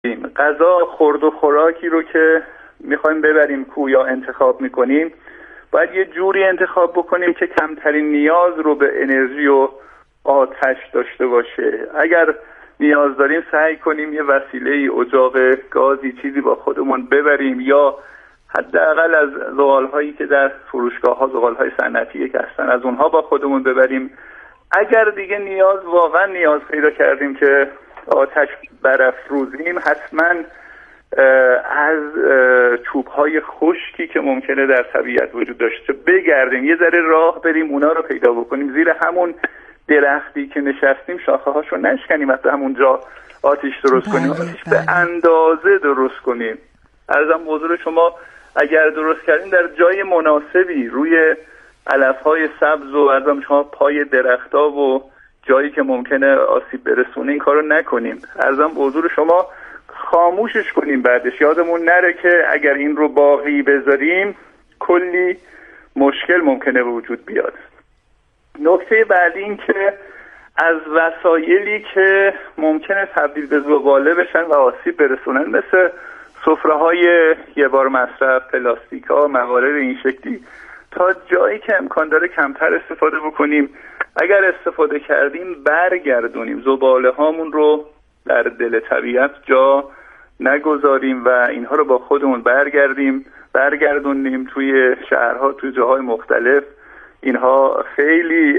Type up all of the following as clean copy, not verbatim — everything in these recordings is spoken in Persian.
غذا خورد و خوراکی رو که میخوایم ببریم کو یا انتخاب میکنیم باید یه جوری انتخاب بکنیم که کمترین نیاز رو به انرژی و آتش داشته باشه. اگر نیاز داریم سعی کنیم یه وسیله اجاق گازی چیزی با خودمون ببریم یا حداقل از زغال‌هایی که در فروشگاه‌ها زغال‌های صنعتی که هستن از اونها با خودمون ببریم. اگر دیگه واقعا نیاز پیدا کردیم که آتش برافروزیم حتما از چوب‌های خشکی که ممکنه در طبیعت وجود داشته بگردیم، یه ذره راه بریم اونا رو پیدا بکنیم، زیر همون درختی که نشستیم شاخه‌هاشو نشکنیم، از همونجا آتش درست کنیم، آتش به اندازه درست کنیم. عرضم حضور شما اگر درست کردیم در جای مناسبی روی علف‌های سبز و عرضم شما پای درخت‌ها و جایی که ممکنه آسیب برسونه این کارو نکنیم. عرضم حضور شما خاموشش کنیم، بعدش یادمون نره که اگر این رو باقی بذاریم کلی مشکل ممکنه به وجود بیاد. نکته بعدی این که از وسایلی که ممکنه تبدیل به زباله بشن و آسیب برسونن مثل سفره‌های یه بار مصرف، پلاستیک‌ها، موارد این شکلی تا جایی که امکان داره کمتر استفاده بکنیم. اگر استفاده کردیم برگردونیم، زباله هامون رو در دل طبیعت جا نگذاریم و اینها رو با خودمون برگردونیم توی شهرها، توی جاهای مختلف. اینها خیلی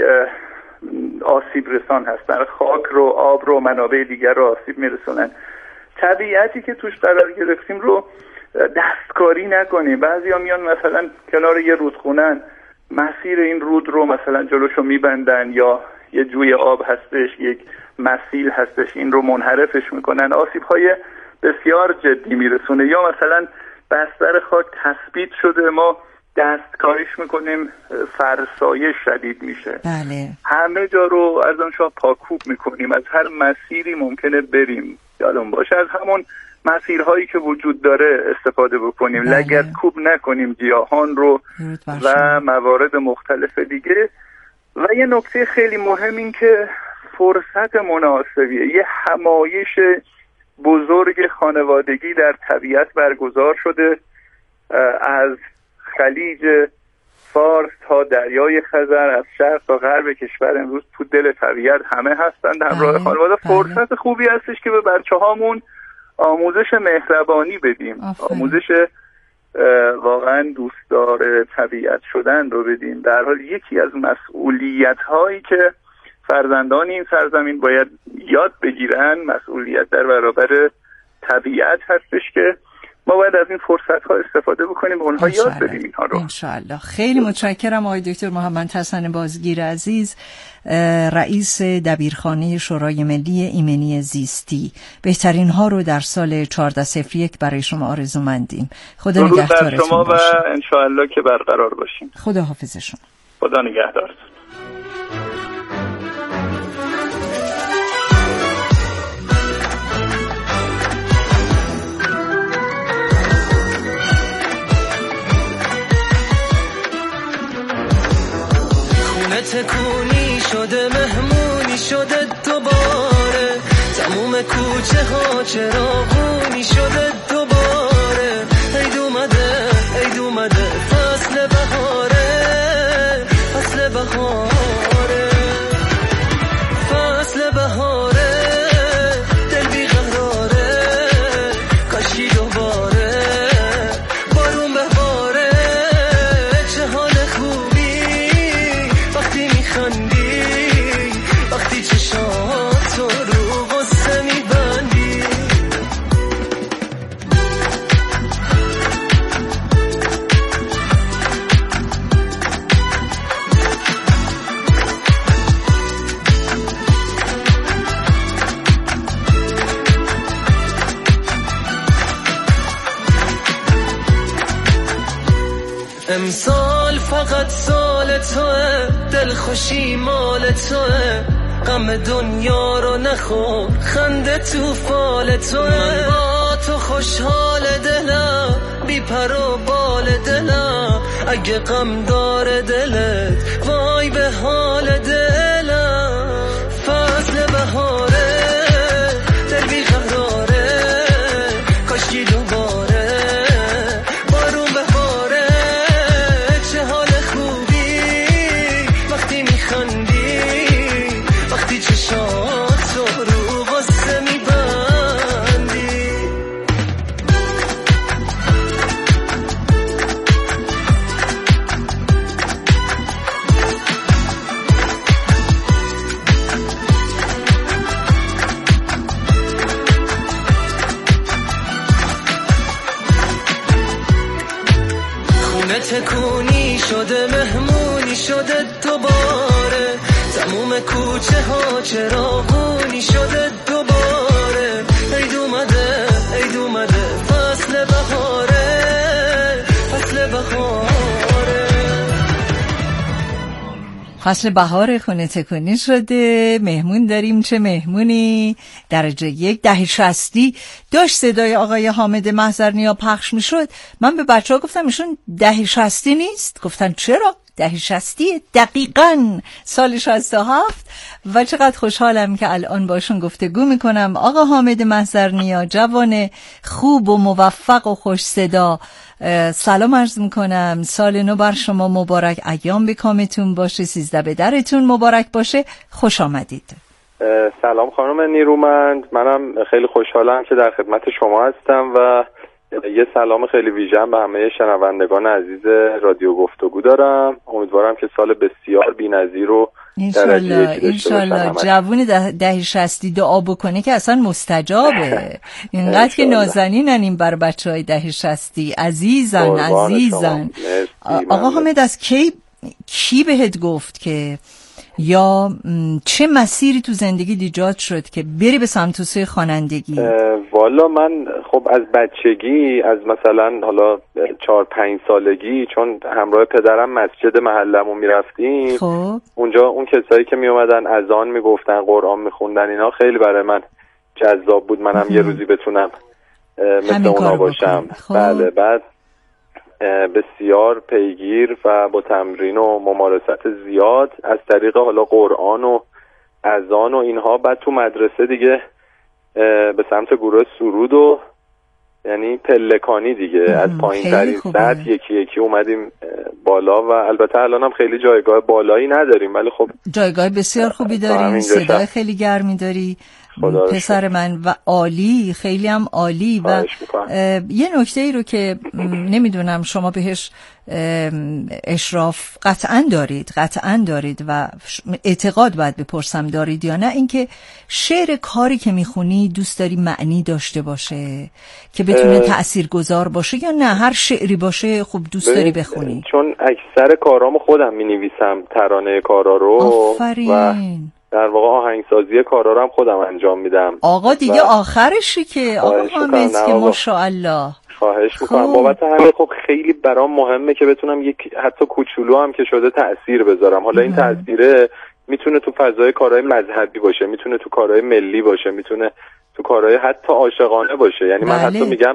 آسیب رسان هستن، خاک رو، آب رو، منابع دیگر رو آسیب میرسونن. طبیعتی که توش قرار گرفتیم رو دستکاری نکنیم. بعضیا میان مثلا کنار یه رودخونن، مسیر این رود رو مثلا جلوشو میبندن یا یه جوی آب هستش، یک مسیل هستش، این رو منحرفش میکنن، آسیب‌های بسیار جدی میرسونه. یا مثلا بستر خاک تثبیت شده، ما دستکاریش میکنیم، فرسایش شدید میشه. بله. همه جا رو از آنشا پاکوب میکنیم، از هر مسیری ممکنه بریم یادمون باشه از همون مسیرهایی که وجود داره استفاده بکنیم. بله. لگدکوب نکنیم گیاهان رو و موارد مختلف دیگه. و یه نکته خیلی مهم این که فرصت مناسبیه. یه همایش بزرگ خانوادگی در طبیعت برگزار شده، از خلیج فارس تا دریای خزر، از شرق تا غرب کشور امروز تو دل طبیعت همه هستند همراه خانواده. فرصت خوبی هستش که به بچه‌هامون آموزش مهربانی بدیم، آموزش واقعا دوستدار طبیعت شدن رو بدیم. در حال یکی از مسئولیت‌هایی که فرزندان این سرزمین باید یاد بگیرن مسئولیت در برابر طبیعت هستش که ما باید از این فرصت‌ها استفاده بکنیم و اونها یاد بدیم اینها رو. انشالله. خیلی متشکرم آقای دکتر محمد حسن بازگیر عزیز، رئیس دبیرخانه شورای ملی ایمنی زیستی. بهترین ها رو در سال 1401 برای شما آرزومندیم. خدا نگهدارتون باشه. شما و انشالله که برقرار باشیم. خدا حافظ شما. خدا نگهدارتون. تکونی شده، مهمونی شده دوباره، تموم کوچه ها چراغونی شده دوباره. عید اومده فصل بهاره، فصل بهاره، فصل بهاره، دل بیقراره، کاشی دوباره بارون بهاره. چه حال خوبی وقتی میخندی، وقتی چشاتو رو غصه میبندی. امسال فقط سال توه، دلخوشی مال توه، غم دنیا رو نخور، خنده تو فال توه. من با تو خوشحال دلم، بی پر و بال دلم، اگه غم داره دلت وای به حال دلم. فصل بهاره، دل بی قراره، تکونی شده مهمونی شده دوباره، تموم کوچه ها چراغونی شده دوباره. عید اومده عید اومده فصل بهاره، فصل بهاره. فصل بهار خونه تکونی شده، مهمون داریم. چه مهمونی؟ درجه 1 دهه 60 داشت صدای آقای حامد محضرنیا پخش میشد. من به بچه ها گفتم ایشون دهه 60 نیست؟ گفتن چرا؟ دهه 60 دقیقاً سال 67. و چقدر خوشحالم که الان باشون گفتگو میکنم. آقا حامد محضرنیا، جوان خوب و موفق و خوش صدا، سلام عرض میکنم. سال نو بر شما مبارک، ایام به کامتون باشه، 13 به درتون مبارک باشه. خوش آمدید. سلام خانم نیرومند، منم خیلی خوشحالم که در خدمت شما هستم و یه سلام خیلی ویژه‌ام به همه شنوندگان عزیز رادیو گفتگو دارم. امیدوارم که سال بسیار بی‌نظیر و انشالله جوون دهه 60 دعا بکنه که اصلا مستجابه. اینقدر که نازنینن این بر بچهای دهه 60 عزیزن. آقا حامد، از کی بهت گفت که یا چه مسیری تو زندگی ایجاد شد که بری به سمت و سوی خوانندگی؟ والا من خب از بچگی، از مثلا حالا 4-5 سالگی، چون همراه پدرم مسجد محلمون میرفتیم، خب اونجا اون کسایی که میومدن اذان میگفتن، قرآن میخوندن، اینا خیلی برای من جذاب بود. منم یه روزی بتونم مثل اونا باشم. خب. بله. بعد بسیار پیگیر و با تمرین و ممارست زیاد از طریق حالا قرآن و اذان و اینها، بعد تو مدرسه دیگه به سمت گروه سرود و یعنی پلکانی دیگه از پایین ترین سطح یکی یکی اومدیم بالا. و البته الان هم خیلی جایگاه بالایی نداریم، ولی خب جایگاه بسیار خوبی داری، صدای خیلی گرمی داری پسر من و عالی، خیلی هم عالی. و یه نکته ای رو که نمیدونم شما بهش اشراف قطعا دارید و اعتقاد باید بپرسم دارید یا نه، اینکه شعر کاری که میخونی دوست داری معنی داشته باشه که بتونه تأثیرگذار باشه، یا نه هر شعری باشه خب دوست داری بخونی؟ چون اکثر کارامو خودم مینویسم، ترانه کارا رو. آفرین. و در واقع آهنگسازی کارا رو هم خودم انجام میدم. آقا دیگه آخرشی که آقا حامد که ماشاءالله. خواهش میکنم. بابت همین خب خیلی برام مهمه که بتونم یک حتی کوچولو هم که شده تأثیر بذارم. حالا این تأثیره میتونه تو فضای کارهای مذهبی باشه، میتونه تو کارهای ملی باشه، میتونه تو کارهای حتی عاشقانه باشه. یعنی من حتی میگم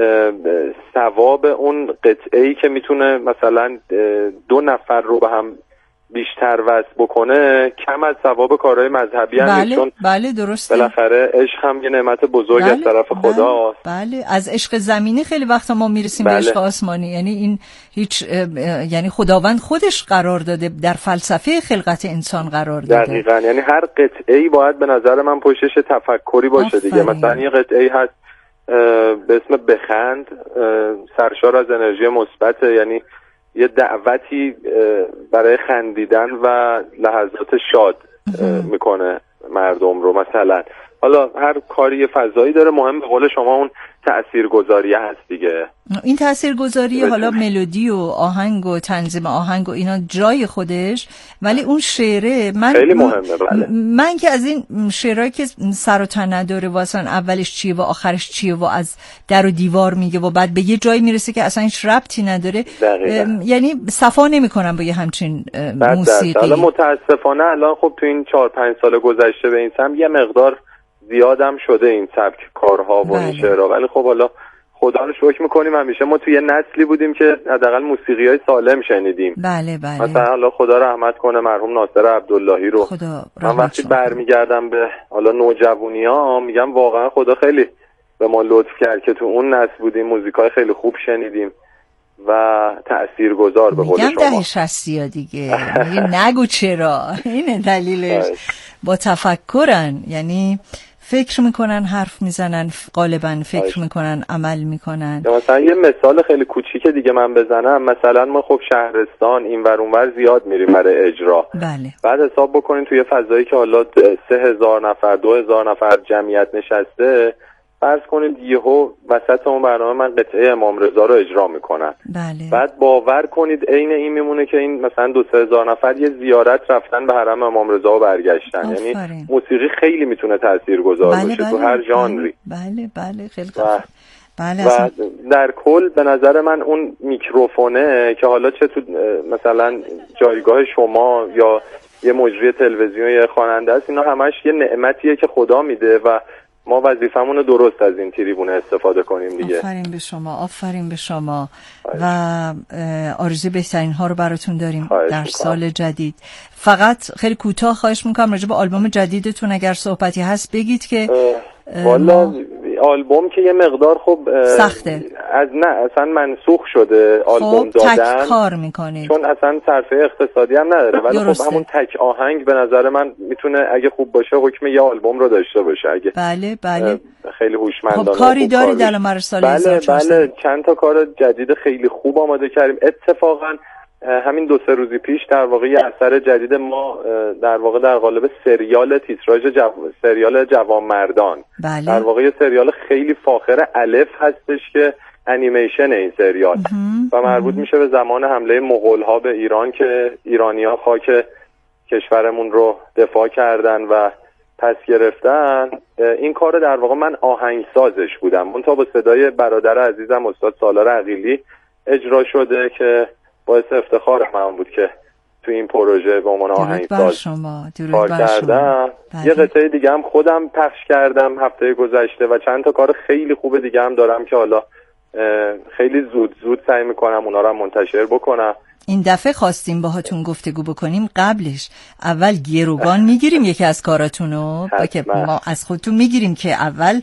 ثواب اون قطعه‌ای که میتونه مثلا 2 نفر رو به هم بیشتر وصل بکنه کم از ثواب کارهای مذهبی هم نیست. چون بله درسته، بالاخره عشق هم یه نعمت بزرگ از طرف خداست. بله از عشق زمینی خیلی وقتا ما میرسیم به عشق آسمانی. یعنی این هیچ، یعنی خداوند خودش قرار داده، در فلسفه خلقت انسان قرار داده. دقیقاً. یعنی هر قطعه‌ای باید به نظر من پشتش تفکری باشه دیگه. مثلا یه قطعه‌ای هست به اسم بخند، سرشار از انرژی مثبت، یعنی یه دعوتی برای خندیدن و لحظات شاد میکنه مردم رو. مثلا حالا هر کاری فضایی داره، مهم به قول شما اون تأثیرگذاری هست دیگه. این تأثیرگذاری حالا ملودی و آهنگ و تنظیم آهنگ و اینا جای خودش، ولی اون شعره خیلی مهمه. بله. من که از این شعرهایی که سر و تن نداره و اصلا اولش چیه و آخرش چیه و از در و دیوار میگه و بعد به یه جایی میرسه که اصلا هیچ ربطی نداره، یعنی صفا نمیکنم با یه همچین موسیقی. حالا متاسفانه الان خب تو این 4-5 سال گذشته به این سم یه مقدار زیادم شده این سبک کارها و این شعرها، ولی خب حالا خدا رو شکر میکنیم همیشه ما توی یه نسلی بودیم که حداقل موسیقی‌های سالم شنیدیم. بله. مثلا حالا خدا رحمت کنه مرحوم ناصر عبداللهی رو. من وقتی برمیگردم به حالا نوجوانی‌ها میگم واقعا خدا خیلی به ما لطف کرد که تو اون نسل بودیم، موزیکای خیلی خوب شنیدیم و تأثیرگذار به قول شما. میگم دهه 60 دیگه. نگو چرا، اینه دلیلش. با تفکرن، یعنی فکر میکنن، حرف میزنن، غالبا فکر میکنن، عمل میکنن. مثلا یه مثال خیلی کوچیک دیگه من بزنم، مثلا ما خب شهرستان این ور اون ور زیاد میریم برای اجرا. بله. بعد حساب بکنین توی فضایی که حالا 3000 نفر 2000 نفر جمعیت نشسته، فرض کنید یهو وسط اون برنامه من قطعه امام رضا رو اجرا میکنم، بله. بعد باور کنید عین این میمونه که این مثلا 2-3 هزار نفر یه زیارت رفتن به حرم امام رضا و برگشتن. یعنی موسیقی خیلی میتونه تاثیرگذار باشه تو هر ژانری. بله خیلی و در کل به نظر من اون میکروفونه که حالا چه تو مثلا جایگاه شما یا یه مجری تلویزیون یا خواننده است، اینا همش یه نعمتیه که خدا میده و ما وظیفمون رو درست از این تریبون استفاده کنیم دیگه. آفرین به شما و آرزوی بهترین ها رو براتون داریم در سال جدید. فقط خیلی کوتاه خواهش میکنم راجع به آلبوم جدیدتون اگر صحبتی هست بگید که والا آلبوم که یه مقدار خب سخته، اصلا منسوخ شده آلبوم دادن. تک کار میکنید چون اصلا صرفه اقتصادی هم نداره، ولی خب همون تک آهنگ به نظر من میتونه اگه خوب باشه حکم یه آلبوم رو داشته باشه. اگه بله خیلی هوشمندانه خب کاری دارید در مر سال 1400؟ بله چند تا کار جدید خیلی خوب آماده کردیم. اتفاقا همین 2-3 روزی پیش در واقع یه اثر جدید ما در واقع در قالب سریال تیتراژ سریال جوانمردان، بله. در واقع یه سریال خیلی فاخر الف هستش که انیمیشن این سریال و مربوط میشه به زمان حمله مغول‌ها به ایران که ایرانی‌ها خاک کشورمون رو دفاع کردن و پس گرفتن. این کار در واقع من آهنگسازش بودم، اون تا با صدای برادر عزیزم استاد سالار عقیلی اجرا شده که باعث افتخار من بود که تو این پروژه به عنوان آهنگساز کار کردم. یه قطعه دیگه هم خودم پخش کردم هفته گذشته و چند تا کار خیلی خوب دیگه هم دارم که حالا خیلی زود سعی میکنم اونا رو منتشر بکنم. این دفعه خواستیم باهاتون گفتگو بکنیم، قبلش اول گروگان میگیریم یکی از کاراتونو که ما از خودتون میگیریم که اول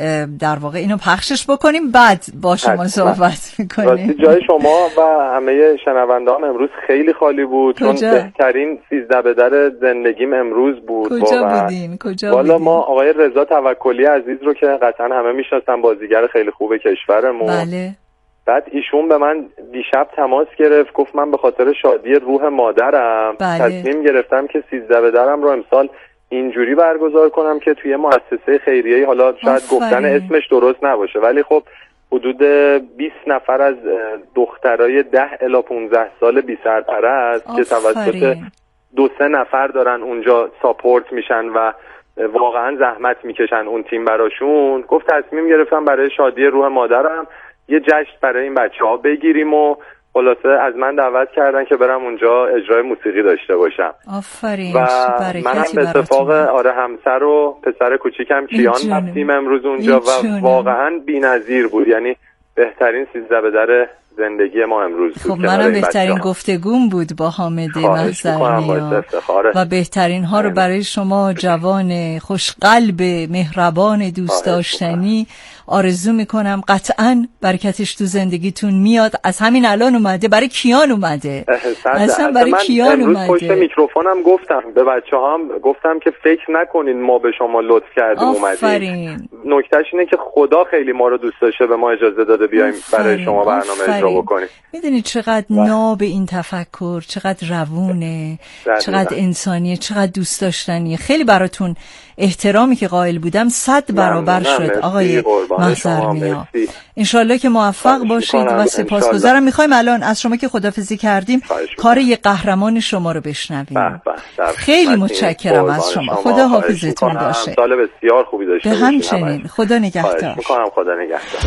در واقع اینو پخشش بکنیم، بعد با شما صحبت میکنیم. راستی جای شما و همه شنوندهام امروز خیلی خالی بود، چون بهترین 13 به در زندگیم امروز بود. کجا بودین؟ والا ما آقای رضا توکلی عزیز رو که قطعا همه میشناسن، بازیگر خیلی خوب کشورمون. بله. بعد ایشون به من دیشب تماس گرفت، گفت من به خاطر شادی روح مادرم تصمیم گرفتم که 13 به درم رو امسال اینجوری برگزار کنم که توی مؤسسه خیریه‌ای، حالا شاید گفتن اسمش درست نباشه ولی خب حدود 20 نفر از دخترای 10 الی 15 سال بی سرپرست که توسط 2-3 نفر دارن اونجا ساپورت میشن و واقعا زحمت میکشن اون تیم براشون، گفت تصمیم گرفتم برای شادی روح مادرم یه جشن برای این بچه‌ها بگیریم و خلاصه از من دعوت کردن که برم اونجا اجرای موسیقی داشته باشم. آفرین. و منم به اتفاق همسر و پسر کوچیکم کیان رفتیم امروز اونجا و واقعا بی‌نظیر بود، یعنی بهترین 13 به در زندگی ما امروز بود. خب منم بهترین گفتگوم بود با حامد محضرنیا و بهترین ها رو برای شما جوان خوشقلب مهربان دوست داشتنی آرزو میکنم. قطعاً برکتش تو زندگیتون میاد. از همین الان اومده، برای کیان اومده، اصلا برای کیان اومده. پشت میکروفونم گفتم به بچه‌ها هم گفتم که فکر نکنین ما به شما لطف کردیم اومدیم. نکتهش اینه که خدا خیلی ما رو دوست داشته به ما اجازه داده بیایم برای شما برنامه اجرا بکنیم. میدونید چقدر ناب این تفکر، چقدر روونه، چقدر انسانیه، چقدر دوست داشتنیه. خیلی براتون احترامی که قائل بودم 100 برابر شد آقای محضرنیا. انشالله که موفق باشید و سپاسگزارم. میخوایم الان از شما که خداحافظی کردیم کار یه قهرمان شما رو بشنویم. خیلی متشکرم از شما. خدا حافظتون باشه. سال بسیار خوبی داشته باشید. به همچنین. خدا نگهدار. خدا نگهدار.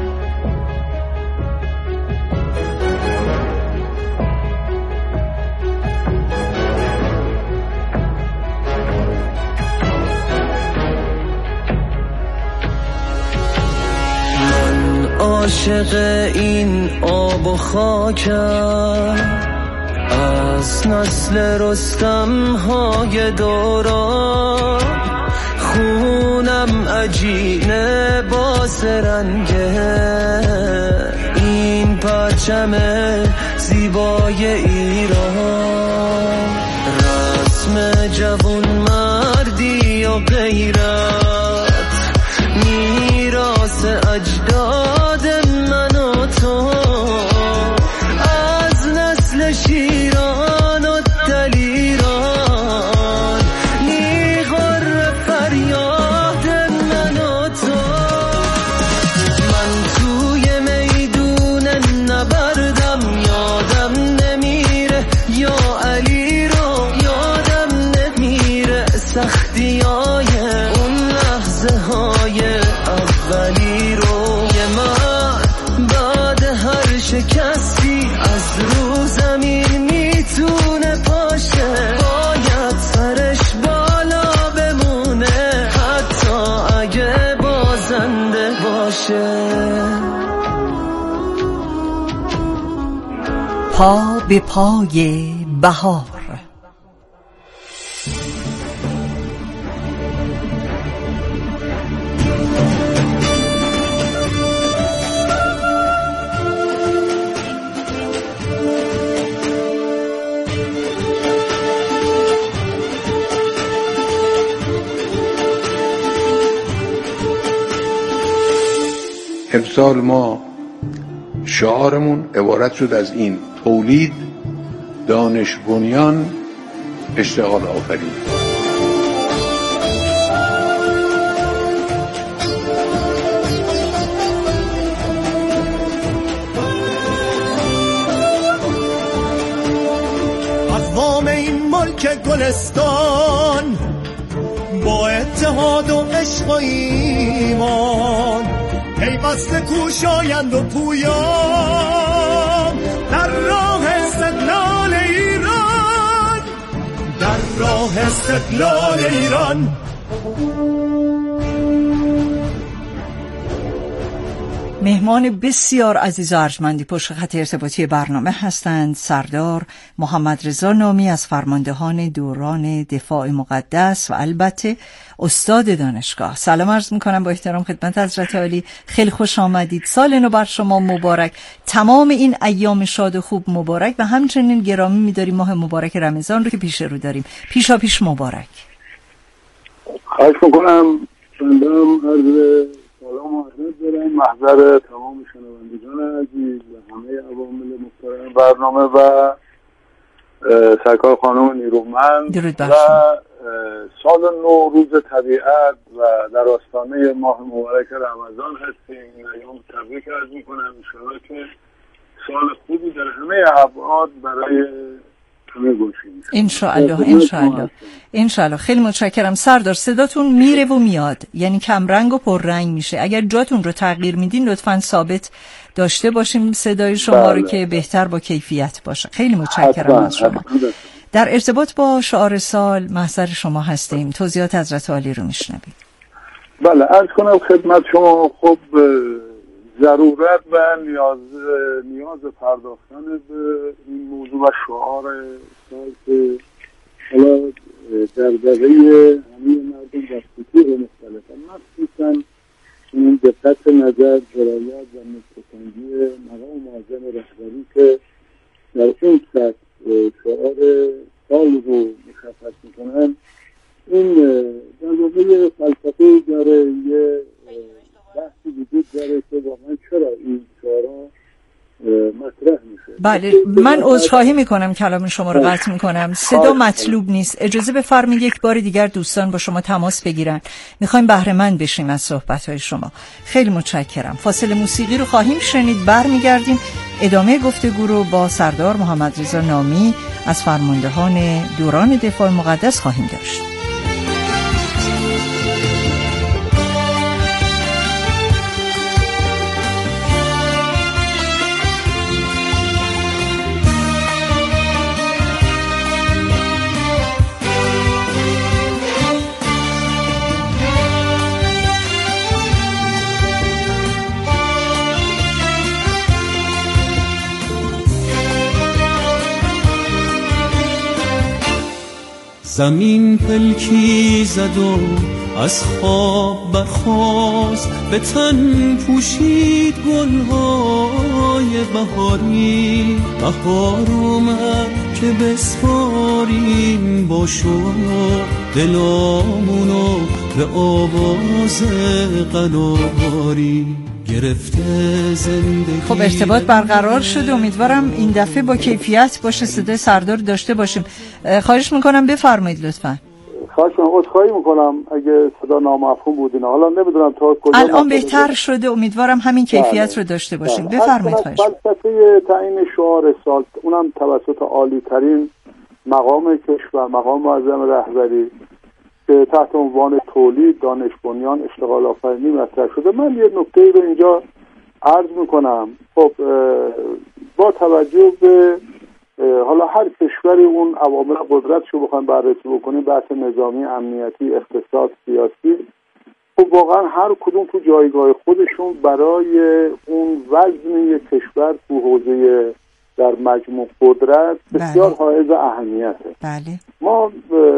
عاشق این آب و خاکم، از نسل رستم های دوران، خونم عجینه باز رنگه این پرچم زیبای ایران، رسم جوون مردی و غیرت، میراث اجداد من و تو، از نسل شیران و دلیران، میغر فریاد من و تو. پا به پای بهار. امسال ما شعارمون عبارت شد از این: تولید، دانش بنیان، اشتغال آفرین. اقوام این ملک گلستان با اتحاد و عشق و ایمان پیوسته کوشایند و پویان در راه استقلال ایران، در راه استقلال ایران. مهمان بسیار عزیز و ارجمندی پشت خط ارتباطی برنامه هستند سردار محمد رضا نامی از فرماندهان دوران دفاع مقدس و البته استاد دانشگاه. سلام عرض میکنم با احترام خدمت حضرت عالی. خیلی خوش آمدید. سال نو بر شما مبارک. تمام این ایام شاد و خوب مبارک و همچنین گرامی می‌داریم ماه مبارک رمضان رو که پیش رو داریم. پیشا پیش مبارک. خواهش میکنم. سلام عرض سلام و عرض دارم محضر تمام شنوندگان عزیز و همه عوامل محترم برنامه و سرکار خانم نیرومند و سال نو، روز طبیعت و در آستانه ماه مبارک رمضان هستیم. این ایام تبریک عرض میکنم. انشاءالله که سال خوبی در همه ابعاد برای همه باشیم. انشاءالله. خیلی متشکرم سردار. صداتون میره و میاد، یعنی کم رنگ و پر رنگ میشه. اگر جاتون رو تغییر میدین لطفاً ثابت داشته باشیم صدای شما رو که بهتر با کیفیت باشه. خیلی متشکرم از شما. در ارتباط با شعار سال محضر شما هستیم. توضیحات حضرت عالی رو میشنویم. بله، عرض کنم خدمت شما. خب ضرورت و نیاز پرداختن به این موضوع و شعار سال که حالا دغدغه همه مردم در سطوح مختلفه، مخصوصا این دقت نظر، درایت و نکته‌سنجی مقام معظم رهبری که در اون سطح شعار سال رو مشخص میکنن، این در واقع فلسفه داره، یه بحثی وجود داره که واقعا چرا این شعارها مطرح میشه. بله، من عذرخواهی میکنم کلام شما رو قطع میکنم. صدا مطلوب نیست. اجازه بفرمایید یک بار دیگر دوستان با شما تماس بگیرن. میخوایم بهره مند بشیم از صحبت‌های شما. خیلی متشکرم. فاصله موسیقی رو خواهیم شنید. برمیگردیم ادامه گفتگو رو با سردار محمد رضا نامی از فرماندهان دوران دفاع مقدس خواهیم داشت. زمین پلکی زد و از خواب برخاست، به تن پوشید گلهای بهاری. بهار اومد که بسپاریم با شوق دلامونو به آواز قناری. گرفته زندگی. خب ارتباط برقرار شده. امیدوارم این دفعه با کیفیت باشه، صدای سردار داشته باشیم. خواهش میکنم بفرمایید لطفا. خواهش میکنم. عذرخواهی میکنم اگه صدا نامفهوم بود اینا. حالا نمیدونم تا کجا الان بهتر شده. امیدوارم همین کیفیت رو داشته باشیم. بفرمایید. خواهش فلسفه تعیین شعار سال، اونم توسط عالی ترین مقام کشور، مقام معظم رهبری، که تحت عنوان تولید، دانش بنیان، اشتغال آفرینی مطرح شده. من یه نکته رو اینجا عرض میکنم. خب با توجه به حالا هر کشوری اون عوامل قدرتش رو بخوایم بررسی بکنیم، بحث نظامی، امنیتی، اقتصاد، سیاسی، خب واقعا هر کدوم تو جایگاه خودشون برای اون وزن یک کشور تو حوزه در مجموع قدرت بسیار حائز اهمیته. بله. ما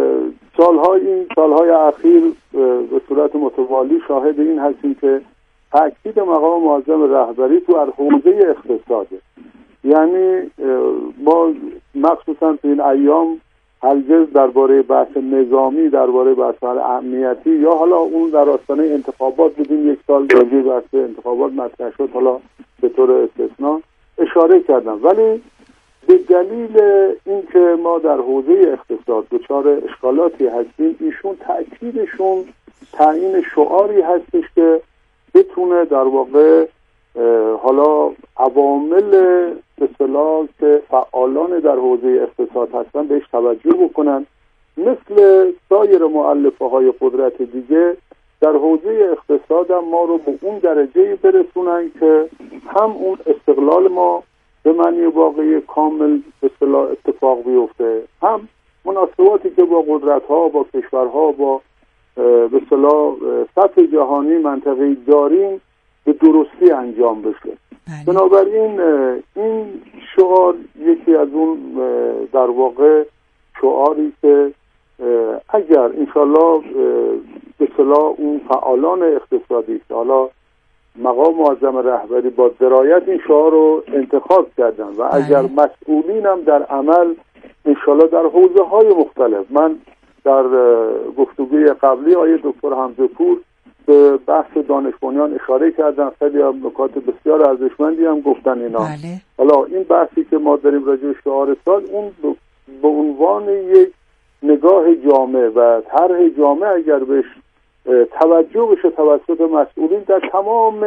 سالهای اخیر به صورت متوالی شاهد این هستیم که تأکید مقام معظم رهبری تو حوزه اقتصاده. یعنی ما مخصوصا تو این ایام هرگز درباره بحث نظامی، درباره بحث امنیتی یا حالا اون در آستانه انتخابات بودیم، یک سال راجع بحث انتخابات مطرح شد، حالا به طور استثنا اشاره کردم، ولی به دلیل اینکه ما در حوزه اقتصاد دچار اشکالاتی هستیم، ایشون تأکیدشون تعیین شعاری هستش که بتونه در واقع حالا عوامل به اصطلاح که فعالان در حوزه اقتصاد هستن بهش توجه بکنن، مثل سایر مؤلفه‌های قدرت دیگه در حوزه اقتصاد هم ما رو به اون درجه‌ای برسونن که هم اون استقلال ما به معنی واقعی کامل به اصطلاح اتفاق بیفته، هم مناسباتی که با قدرت‌ها، با کشورها، با به اصطلاح سطح جهانی منطقه‌ای داریم به درستی انجام بشه. بنابراین این شعار یکی از اون در واقع شعاری که اگر انشالله به اصطلاح اون فعالان اقتصادی که حالا مقام معظم رهبری با درایت این شعار رو انتخاب کردن و اگر مسئولین هم در عمل انشالله در حوزه های مختلف، من در گفتگوی قبلی آیه دکتر حمزه پور به بحث دانش بنیان اشاره کردن، خیلی هم نکات بسیار ارزشمندی هم گفتن اینا. حالا این بحثی که ما داریم راجع به شعار سال، اون به عنوان یک نگاه جامع و طرح جامع اگر بهش توجه بشه توسط مسئولین در تمام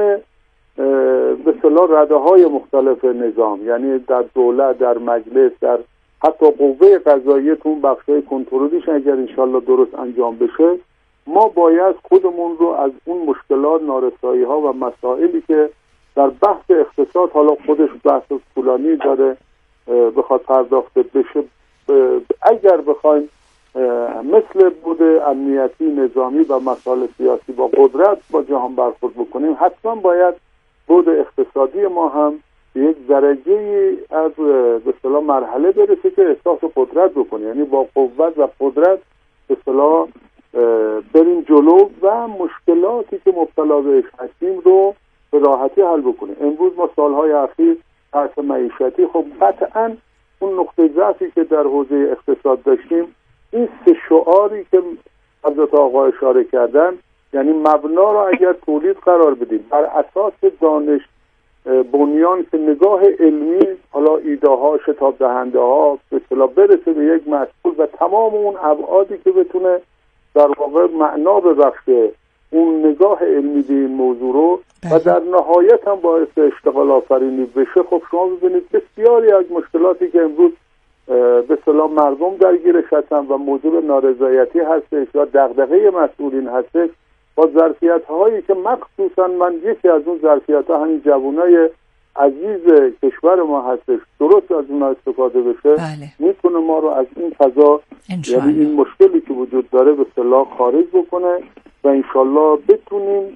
به اصطلاح رده‌های مختلف نظام، یعنی در دولت، در مجلس، در حتی قوه قضاییه، اون بخش‌های کنترلیش اگر انشالله درست انجام بشه، ما باید خودمون رو از اون مشکلات، نارسایی‌ها و مسائلی که در بحث اقتصاد حالا خودش بحث طولانی داره بخواد پرداخت بشه، اگر بخوایم مثل بود امنیتی، نظامی و مسائل سیاسی با قدرت با جهان برخورد بکنیم، حتما باید بود اقتصادی ما هم به یک درجه از به اصطلاح مرحله برسه که احساس قدرت بکنه، یعنی با قوت و قدرت به اصطلاح بریم جلو و مشکلاتی که مبتلا بهش هستیم رو به راحتی حل بکنیم. امروز ما سالهای اخیر بحث معیشتی، خب قطعا اون نقطه ضعفی که در حوزه اقتصاد داشتیم، این سه شعاری که حضرت آقا اشاره کردن، یعنی مبنا را اگر تولید قرار بدیم بر اساس دانش بنیان که نگاه علمی، حالا ایده ها، شتاب دهنده ها به اصطلاح برسه به یک مسئول و تمام اون ابعادی که بتونه در واقع معنا ببخشه اون نگاه علمی به این موضوع رو و در نهایت هم باعث اشتغال آفرینی بشه. خب شما ببینید بسیاری از مشکلاتی که امروز به اصطلاح مردم درگیرش هستن و موجب نارضایتی هستش یا دغدغه مسئولین هستش، با ظرفیت هایی که مخصوصا من یکی از اون ظرفیت ها همین جوانای عزیز کشور ما هستش، درست از اون استفاده بشه، میتونه ما رو از این فضا، یعنی این مشکلی که وجود داره به اصطلاح خارج بکنه و انشالله بتونیم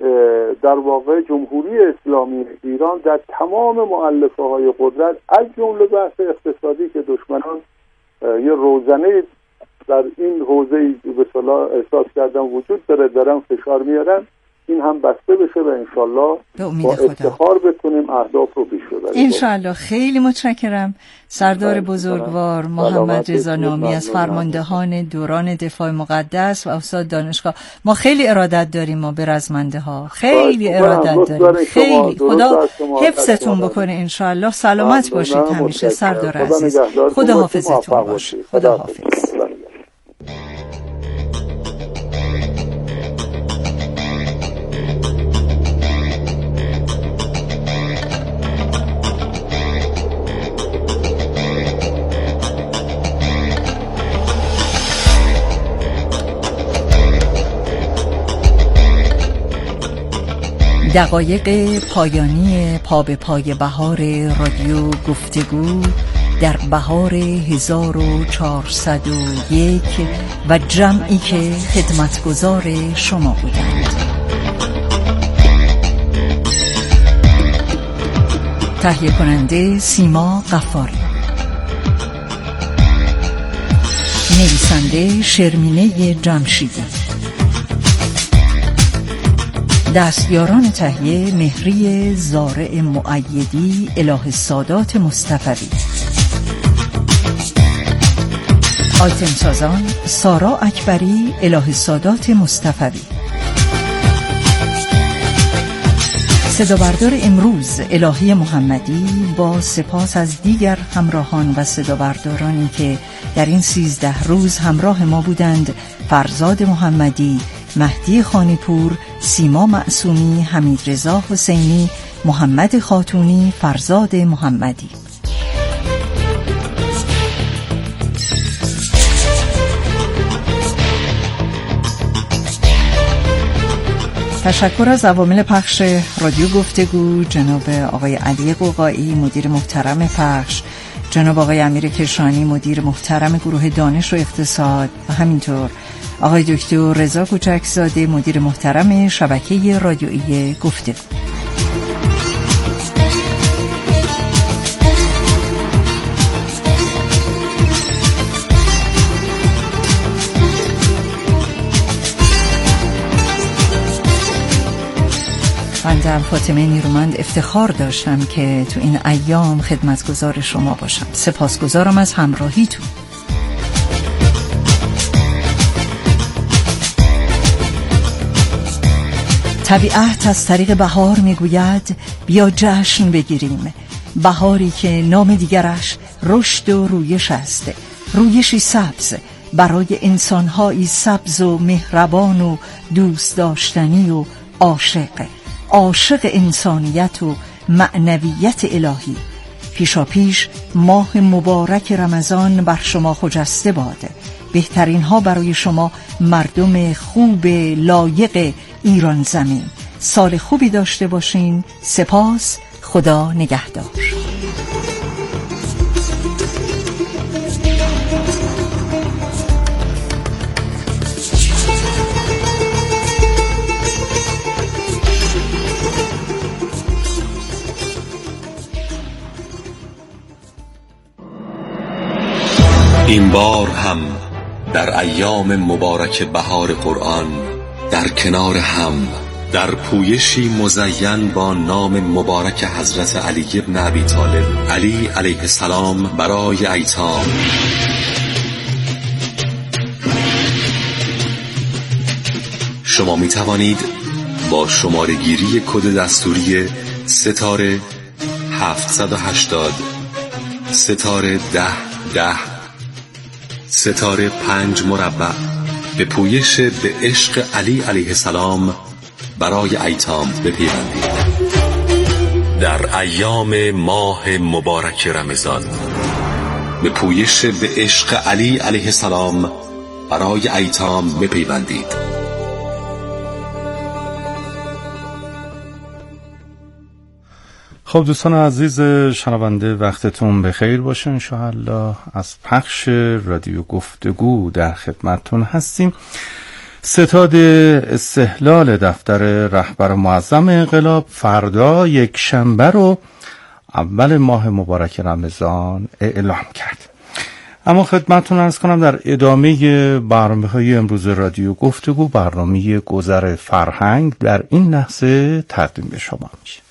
در واقع جمهوری اسلامی ایران در تمام مؤلفه های قدرت، از جمله بحث اقتصادی که دشمنان یه روزنه در این حوزه به اصطلاح احساس کردن وجود داره، دارن فشار میارن، این هم بسته بشه و انشالله با افتخار بتونیم اهداف رو پیش ببریم انشالله. خیلی متشکرم سردار بزرگوار محمد رضا نامی از فرماندهان دوران دفاع مقدس و استاد دانشگاه. ما خیلی ارادت داریم، ما به رزمنده ها خیلی ارادت داریم، خیلی خدا حفظتون بکنه انشالله. سلامت باشید همیشه سردار عزیز، خدا حافظتون باشه. خدا حافظ. دقایق پایانی پا به پای بهار رادیو گفتگو در بهار 1401 و جمعی که خدمتگزار شما بودند. تهیه کننده سیما غفاری، نویسنده شرمینه جمشیدی، دستیاران تهیه مهری زارع مؤیدی، اله السادات مصطفی، آیتم سازان سارا اکبری، اله السادات مصطفی. صدا بردار امروز الهی محمدی، با سپاس از دیگر همراهان و صدا بردارانی که در این 13 روز همراه ما بودند: فرزاد محمدی، مهدی خانیپور، سیما معصومی، حمید رضا حسینی، محمد خاتونی، فرزاد محمدی. تشکر از عوامل پخش رادیو گفتگو، جناب آقای علی قوقایی مدیر محترم پخش، جناب آقای امیر کشانی مدیر محترم گروه دانش و اقتصاد و همینطور آقای دکتر رضا کوچکزاده مدیر محترم شبکه رادیویی گفتگو. بنده فاطمه نیرومند افتخار داشتم که تو این ایام خدمتگزار شما باشم. سپاسگزارم از همراهیتون. طبیعت از طریق بهار میگوید بیا جشن بگیریم، بهاری که نام دیگرش رشد و رویش است، رویشی سبز برای انسانهایی سبز و مهربان و دوست داشتنی و عاشق انسانیت و معنویت الهی. پیشاپیش ماه مبارک رمضان بر شما خجسته باد. بهترین ها برای شما مردم خوب لایق ایران زمین. سال خوبی داشته باشین. سپاس. خدا نگهدار. این بار هم در ایام مبارک بهار قرآن در کنار هم در پویشی مزین با نام مبارک حضرت علی ابن ابی طالب علی علیه السلام برای ایتام شما می توانید با شماره گیری کد دستوری ستاره 780 ستاره 1010 ستاره 5 مربع به پویش به عشق علی علیه السلام برای ایتام بپیوندید. در ایام ماه مبارک رمضان به پویش به عشق علی علیه السلام برای ایتام بپیوندید. خب دوستان عزیز شنونده، وقتتون بخیر باشه. انشاءالله از پخش رادیو گفتگو در خدمتتون هستیم. ستاد استهلال دفتر رهبر معظم انقلاب فردا یک شنبه رو اول ماه مبارک رمضان اعلام کرد. اما خدمتتون عرض کنم در ادامه برنامه‌های امروز رادیو گفتگو برنامه گذر فرهنگ در این لحظه تقدیم به شما میشه.